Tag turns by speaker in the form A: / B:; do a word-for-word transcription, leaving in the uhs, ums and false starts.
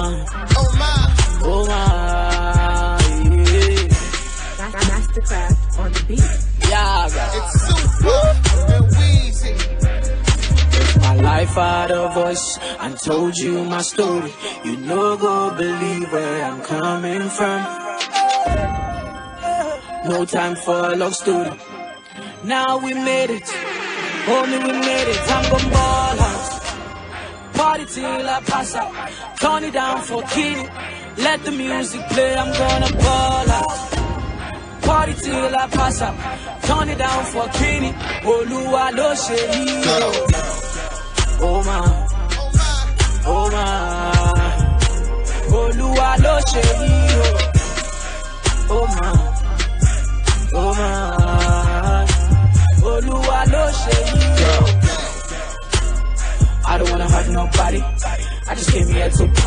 A: my, oh my, oh my, yeah.
B: Mastercraft on the beat.
A: Yeah,
C: it's Super and Weezy.
A: My life had a voice and told you my story. You no go believe where I'm coming from. No time for a love story. Now we made it, homie, we made it. I'm gon' ball out, party till I pass out. Turn it down for Kitty, let the music play. I'm gonna ball out, party till I pass out. Turn it down for Kitty, Oluwa lo ṣe yí o. Oh my, oh my, Oluwa lo ṣe yí o. Oh my, oh my, Oluwa lo ṣe yí o. I don't wanna hurt nobody, I just came here to